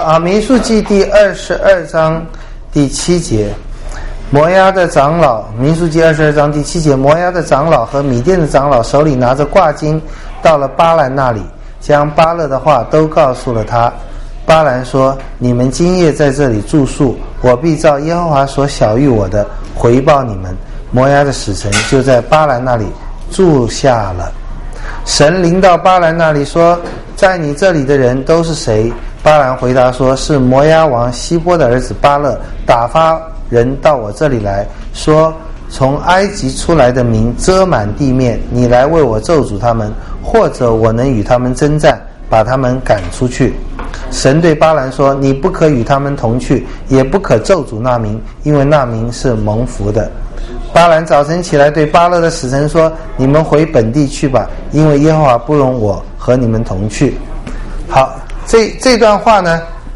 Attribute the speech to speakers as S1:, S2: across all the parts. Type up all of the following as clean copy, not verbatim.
S1: 民数记第22章第7节，摩押的长老，民数记22章第7节，摩押的长老和米甸的长老手里拿着挂金，到了巴兰那里，将巴勒的话都告诉了他。巴兰说：你们今夜在这里住宿，我必照耶和华所晓谕我的回报你们。摩押的使臣就在巴兰那里住下了。神临到巴兰那里说：在你这里的人都是谁？巴兰回答说：是摩押王希波的儿子巴勒打发人到我这里来说，从埃及出来的民遮满地面，你来为我咒诅他们，或者我能与他们征战，把他们赶出去。神对巴兰说：你不可与他们同去，也不可咒诅那民，因为那民是蒙福的。巴兰早晨起来对巴勒的使臣说：你们回本地去吧，因为耶和华不容我和你们同去。好，这段话呢，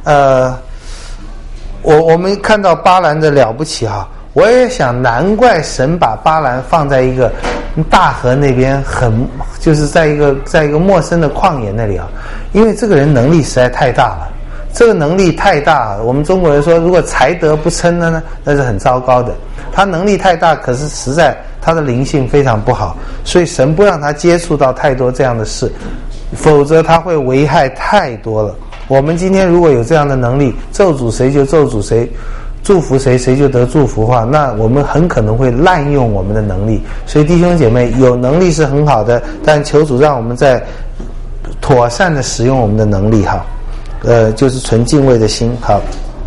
S1: 我们看到巴兰的了不起哈，我也想难怪神把巴兰放在一个大河那边，就是在一个陌生的旷野那里啊，因为这个人能力实在太大了，这个能力太大，我们中国人说如果才德不称呢，那是很糟糕的。他能力太大，可是实在他的灵性非常不好，所以神不让他接触到太多这样的事，否则他会危害太多了。我们今天如果有这样的能力，咒诅谁就咒诅谁，祝福谁谁就得祝福的话，那我们很可能会滥用我们的能力。所以弟兄姐妹，有能力是很好的，但求主让我们在妥善的使用我们的能力哈，就是存敬畏的心。好，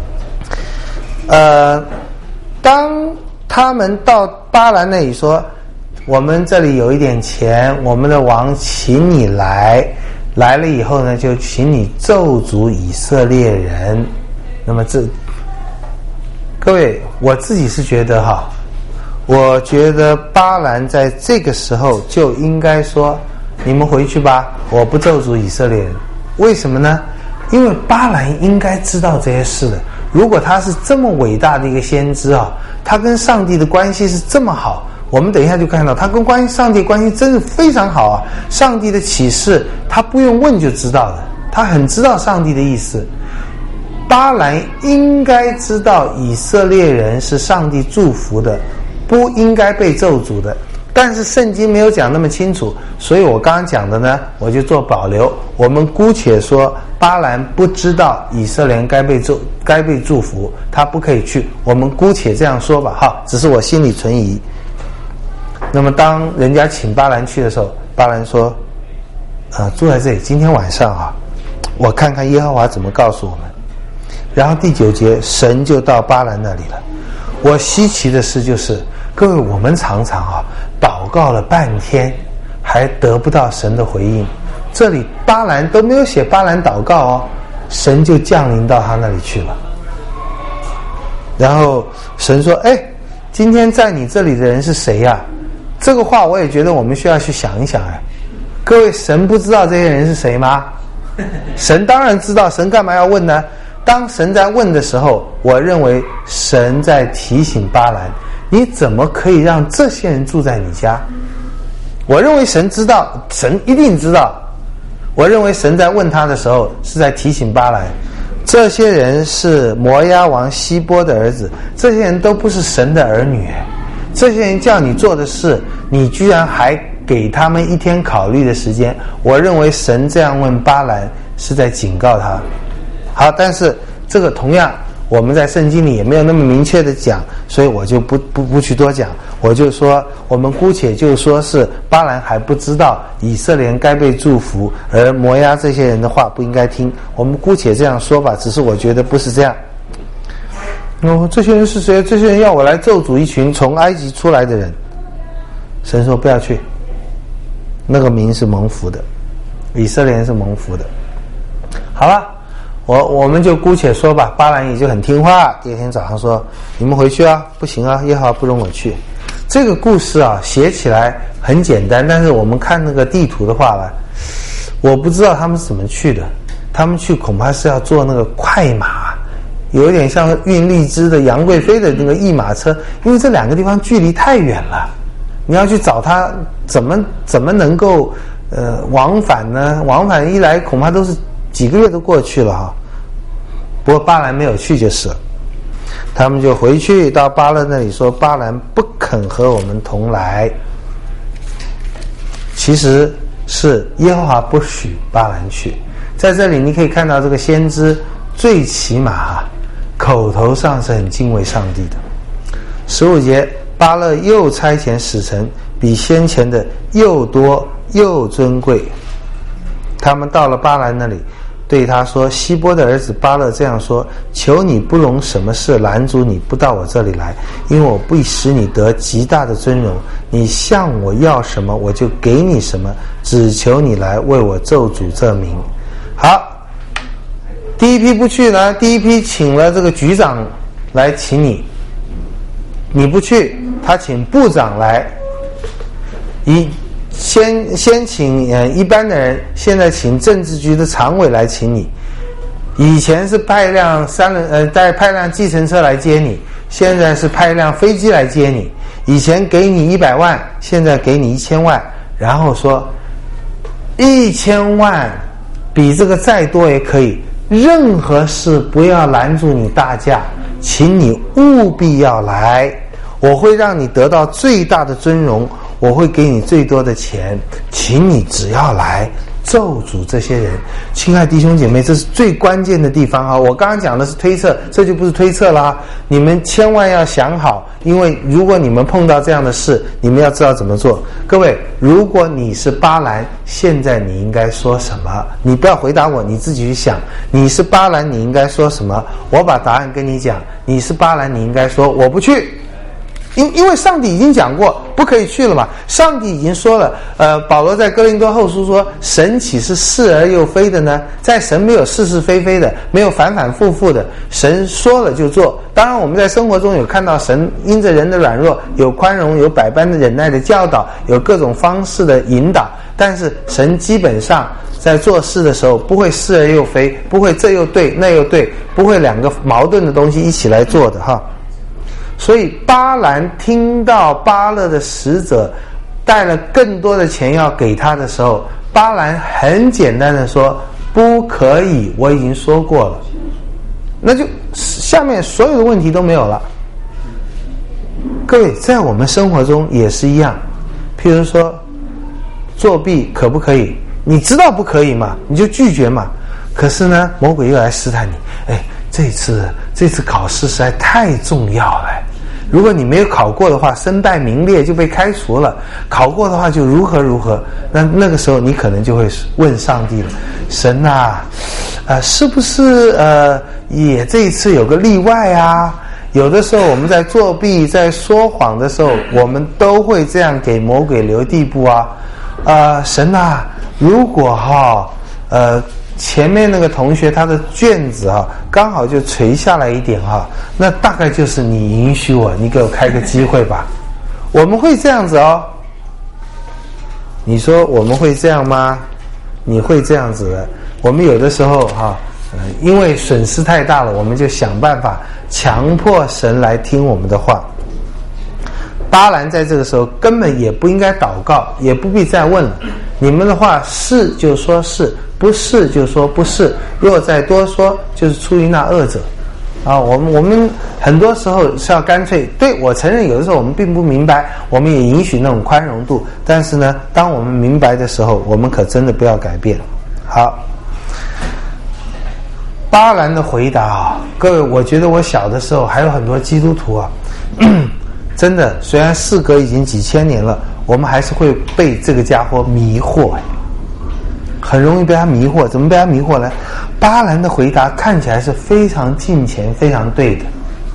S1: 当他们到巴兰那里说，我们这里有一点钱，我们的王请你来了以后呢，就请你咒诅以色列人。那么各位，我自己是觉得哈，我觉得巴兰在这个时候就应该说，你们回去吧，我不咒诅以色列人。为什么呢？因为巴兰应该知道这些事的。如果他是这么伟大的一个先知啊，他跟上帝的关系是这么好，我们等一下就看到他跟上帝关系真是非常好啊。上帝的启示他不用问就知道的，他很知道上帝的意思。巴兰应该知道以色列人是上帝祝福的，不应该被咒诅的，但是圣经没有讲那么清楚，所以我刚刚讲的呢，我就做保留。我们姑且说巴兰不知道以色列人该被祝福，他不可以去，我们姑且这样说吧哈，只是我心里存疑。那么当人家请巴兰去的时候，巴兰说住在这里，今天晚上啊，我看看耶和华怎么告诉我们。然后第9节，神就到巴兰那里了。我稀奇的事就是，各位，我们常常祷告了半天还得不到神的回应，这里巴兰都没有写巴兰祷告哦，神就降临到他那里去了。然后神说：今天在你这里的人是谁呀？这个话我也觉得我们需要去想一想。各位，神不知道这些人是谁吗？神当然知道，神干嘛要问呢？当神在问的时候，我认为神在提醒巴兰，你怎么可以让这些人住在你家？我认为神知道，神一定知道。我认为神在问他的时候是在提醒巴兰，这些人是摩押王希波的儿子，这些人都不是神的儿女，这些人叫你做的事，你居然还给他们一天考虑的时间。我认为神这样问巴兰是在警告他。好，但是这个同样我们在圣经里也没有那么明确的讲，所以我就不去多讲。我就说，我们姑且就说是巴兰还不知道以色列人该被祝福，而摩押这些人的话不应该听。我们姑且这样说吧，只是我觉得不是这样。这些人是谁？这些人要我来咒诅一群从埃及出来的人。神说不要去，那个民是蒙福的，以色列人是蒙福的。好了，我们就姑且说吧，巴兰也就很听话。第二天早上说：你们回去啊，不行啊，耶和华不容我去。这个故事啊，写起来很简单，但是我们看那个地图的话吧，我不知道他们是怎么去的。他们去恐怕是要坐那个快马，有点像运荔枝的杨贵妃的那个驿马车，因为这两个地方距离太远了，你要去找他，怎么能够往返呢？往返一来恐怕都是几个月都过去了哈。 不过巴兰没有去就是了。他们就回去到巴勒那里说，巴兰不肯和我们同来。其实是耶和华不许巴兰去。在这里你可以看到这个先知最起码口头上是很敬畏上帝的。15节，巴勒又差遣使臣，比先前的又多又尊贵。他们到了巴兰那里，对他说，希波的儿子巴勒这样说，求你不容什么事拦阻你不到我这里来，因为我必使你得极大的尊荣，你向我要什么我就给你什么，只求你来为我咒诅这名。好，第一批不去呢，第一批请了这个局长来请你，你不去，他请部长来，先请一般的人，现在请政治局的常委来请你。以前是派辆派辆计程车来接你，现在是派一辆飞机来接你。以前给你100万，现在给你1000万，然后说1000万比这个再多也可以，任何事不要拦住你大驾，请你务必要来，我会让你得到最大的尊荣，我会给你最多的钱，请你只要来咒诅这些人。亲爱弟兄姐妹，这是最关键的地方啊！我刚刚讲的是推测，这就不是推测啦。你们千万要想好，因为如果你们碰到这样的事，你们要知道怎么做。各位，如果你是巴兰，现在你应该说什么？你不要回答我，你自己去想。你是巴兰，你应该说什么？我把答案跟你讲。你是巴兰，你应该说我不去。因为上帝已经讲过不可以去了嘛，上帝已经说了。保罗在哥林多后书说，神岂是是而又非的呢？在神没有是是非非的，没有反反复复的，神说了就做。当然我们在生活中有看到神因着人的软弱，有宽容，有百般的忍耐的教导，有各种方式的引导，但是神基本上在做事的时候不会是而又非，不会这又对那又对，不会两个矛盾的东西一起来做的哈。所以巴兰听到巴勒的使者带了更多的钱要给他的时候，巴兰很简单的说不可以，我已经说过了，那就下面所有的问题都没有了。各位，在我们生活中也是一样，譬如说作弊可不可以？你知道不可以嘛，你就拒绝嘛。可是呢，魔鬼又来试探你，这次考试实在太重要了，如果你没有考过的话，身败名裂就被开除了，考过的话就如何如何。那个时候你可能就会问上帝了，神啊，是不是也这一次有个例外啊？有的时候我们在作弊在说谎的时候，我们都会这样给魔鬼留地步啊。神啊，如果前面那个同学他的卷子刚好就垂下来一点那大概就是你允许我，你给我开个机会吧。我们会这样子你说我们会这样吗？你会这样子的。我们有的时候因为损失太大了，我们就想办法强迫神来听我们的话。巴兰在这个时候根本也不应该祷告，也不必再问了。你们的话是就说是，不是就说不是，若再多说就是出于那恶者我们很多时候是要干脆，对，我承认有的时候我们并不明白，我们也允许那种宽容度，但是呢，当我们明白的时候，我们可真的不要改变。好，巴兰的回答各位，我觉得我小的时候还有很多基督徒真的，虽然事隔已经几千年了，我们还是会被这个家伙迷惑，很容易被他迷惑。怎么被他迷惑呢？巴兰的回答看起来是非常敬虔非常对的。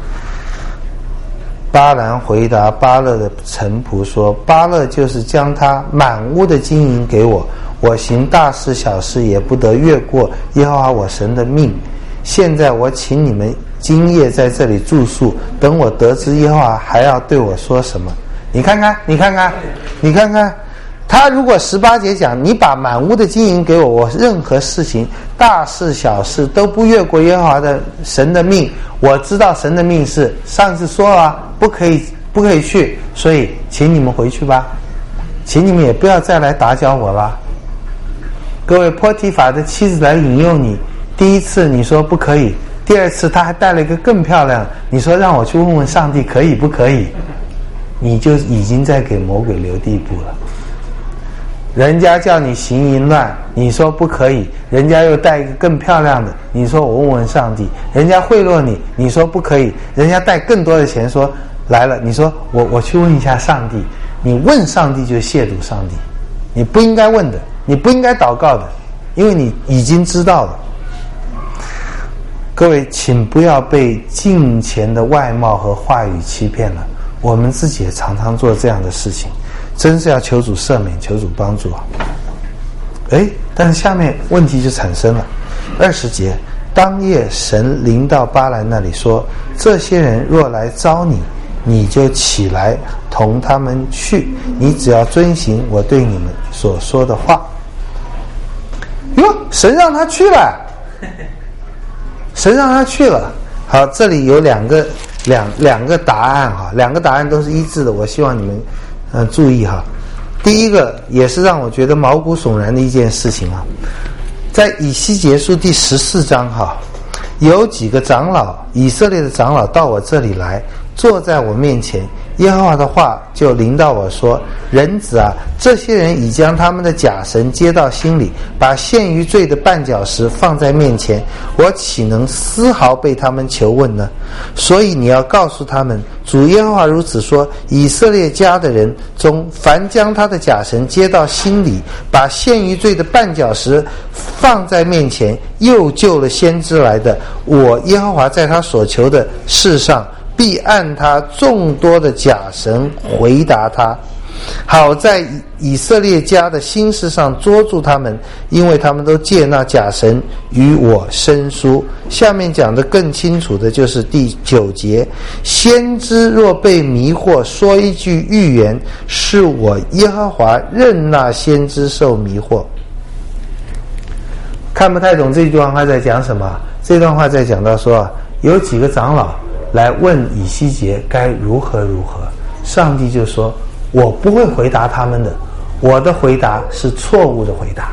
S1: 巴兰回答巴勒的臣仆说，巴勒就是将他满屋的金银给我，我行大事小事也不得越过耶和华我神的命。现在我请你们今夜在这里住宿，等我得知耶和华还要对我说什么。你看看，他如果18节讲，你把满屋的金银给我，我任何事情大事小事都不越过耶和华的神的命。我知道神的命是上次说了不可以去，所以请你们回去吧，请你们也不要再来打搅我了。各位，波提法的妻子来引诱你，第一次你说不可以， 第二次他还带了一个更漂亮，你说让我去问问上帝可以不可以？你就已经在给魔鬼留地步了。人家叫你行淫乱，你说不可以，人家又带一个更漂亮的，你说我问问上帝，人家贿赂你，你说不可以，人家带更多的钱说来了，你说我去问一下上帝，你问上帝就亵渎上帝，你不应该问的，你不应该祷告的，因为你已经知道了。各位，请不要被金钱的外貌和话语欺骗了，我们自己也常常做这样的事情，真是要求主赦免，求主帮助啊！但是下面问题就产生了。20节，当夜神临到巴兰那里说，这些人若来招你，你就起来同他们去，你只要遵行我对你们所说的话。哟，神让他去了，神让他去了。好，这里有两个答案哈，两个答案都是一致的，我希望你们注意哈。第一个也是让我觉得毛骨悚然的一件事情啊，在以西结书第14章哈，有几个长老，以色列的长老到我这里来，坐在我面前，耶和华的话就临到我说，人子啊，这些人已将他们的假神接到心里，把陷于罪的绊脚石放在面前，我岂能丝毫被他们求问呢？所以你要告诉他们，主耶和华如此说，以色列家的人中，凡将他的假神接到心里，把陷于罪的绊脚石放在面前，又救了先知来的，我耶和华在他所求的事上必按他众多的假神回答他，好在以色列家的心事上捉住他们，因为他们都借那假神与我申书。下面讲的更清楚的就是第9节，先知若被迷惑，说一句预言，是我耶和华任那先知受迷惑。看不太懂这段话在讲什么？这段话在讲到说，有几个长老来问以西结该如何如何，上帝就说，我不会回答他们的，我的回答是错误的回答，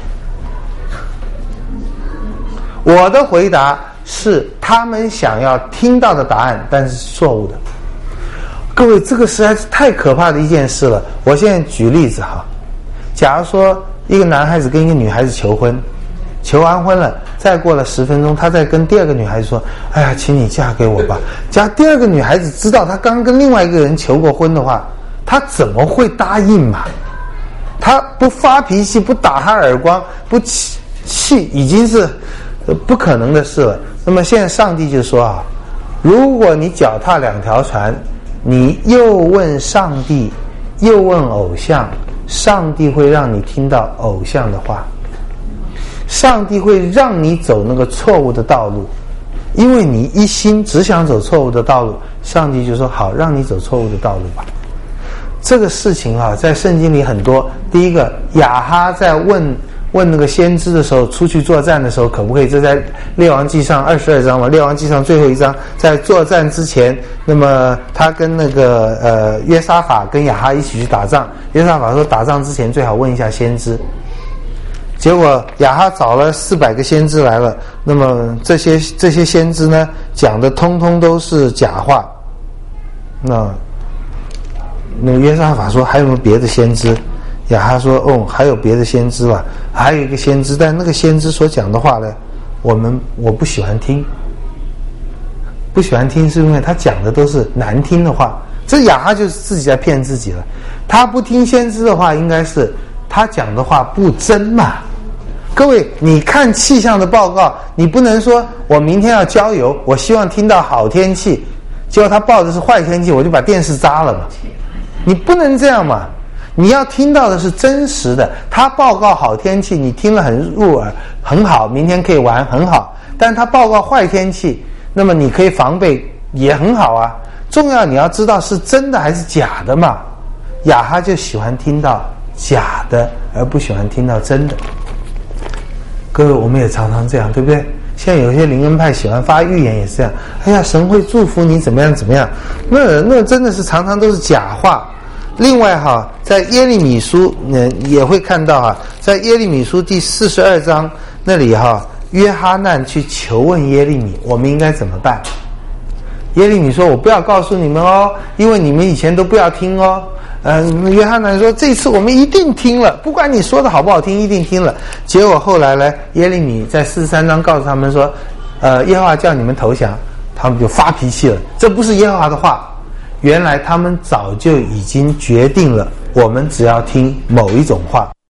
S1: 我的回答是他们想要听到的答案，但是错误的。各位，这个实在是太可怕的一件事了。我现在举例子哈，假如说一个男孩子跟一个女孩子求婚，求完婚了，再过了10分钟，他再跟第二个女孩子说，哎呀，请你嫁给我吧。假如第二个女孩子知道他刚跟另外一个人求过婚的话，他怎么会答应嘛？他不发脾气，不打他耳光，不气，已经是不可能的事了。那么现在上帝就说啊，如果你脚踏2条船，你又问上帝，又问偶像，上帝会让你听到偶像的话，上帝会让你走那个错误的道路，因为你一心只想走错误的道路，上帝就说好，让你走错误的道路吧。这个事情啊，在圣经里很多。第一个，亚哈在问那个先知的时候，出去作战的时候可不可以？这在列王记上22章嘛，列王记上最后一章，在作战之前，那么他跟那个约沙法跟亚哈一起去打仗，约沙法说打仗之前最好问一下先知。结果亚哈找了400个先知来了，那么这些先知呢，讲的通通都是假话。那约沙法说还有没有别的先知？亚哈说还有别的先知吧，还有一个先知，但那个先知所讲的话呢，我不喜欢听，不喜欢听是因为他讲的都是难听的话。这亚哈就是自己在骗自己了。他不听先知的话，应该是他讲的话不真嘛。各位，你看气象的报告，你不能说我明天要郊游，我希望听到好天气，结果他报的是坏天气，我就把电视扎了嘛。你不能这样嘛，你要听到的是真实的。他报告好天气，你听了很入耳，很好，明天可以玩，很好。但他报告坏天气，那么你可以防备，也很好啊。重要你要知道是真的还是假的嘛。亚哈就喜欢听到假的，而不喜欢听到真的。各位，我们也常常这样，对不对？现在有些灵恩派喜欢发预言也是这样，哎呀，神会祝福你怎么样怎么样，那真的是常常都是假话。另外哈，在耶利米书也会看到哈，在耶利米书第42章那里哈， 约哈难去求问耶利米，我们应该怎么办？耶利米说，我不要告诉你们哦，因为你们以前都不要听哦。约哈难说，这次我们一定听了，不管你说的好不好听，一定听了。结果后来呢，耶利米在43章告诉他们说，耶和华叫你们投降，他们就发脾气了，这不是耶和华的话。原来他们早就已经决定了，我们只要听某一种话。